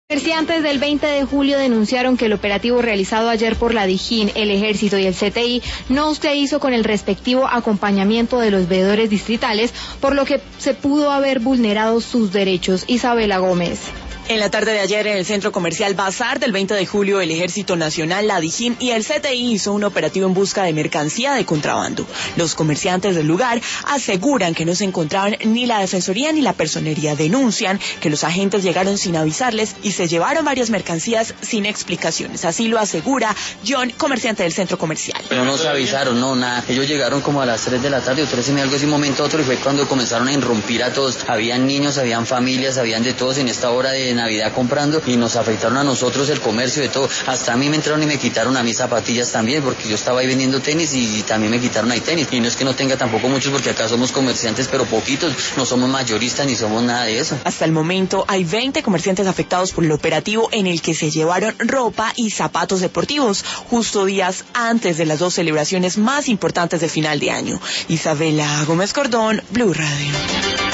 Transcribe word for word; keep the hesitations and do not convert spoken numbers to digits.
Comerciantes del veinte de julio denunciaron que el operativo realizado ayer por la Dijín, el Ejército y el C T I no se hizo con el respectivo acompañamiento de los veedores distritales, por lo que se pudo haber vulnerado sus derechos. Isabela Gómez. En la tarde de ayer, en el centro comercial Bazar del veinte de julio, el Ejército Nacional, la Dijín y el C T I hizo un operativo en busca de mercancía de contrabando. Los comerciantes del lugar aseguran que no se encontraban ni la Defensoría ni la Personería. Denuncian que los agentes llegaron sin avisarles y se llevaron varias mercancías sin explicaciones. Así lo asegura John, comerciante del centro comercial. No nos avisaron, no, nada. Ellos llegaron como a las tres de la tarde o tres y media, algo así, un momento a otro, y fue cuando comenzaron a irrumpir a todos. Habían niños, habían familias, habían de todos en esta hora de Navidad comprando, y nos afectaron a nosotros el comercio de todo. Hasta a mí me entraron y me quitaron a mis zapatillas también, porque yo estaba ahí vendiendo tenis y, y también me quitaron ahí tenis. Y no es que no tenga tampoco muchos, porque acá somos comerciantes, pero poquitos, no somos mayoristas ni somos nada de eso. Hasta el momento hay veinte comerciantes afectados por el operativo, en el que se llevaron ropa y zapatos deportivos, justo días antes de las dos celebraciones más importantes de final de año. Isabela Gómez Cordón, Blue Radio.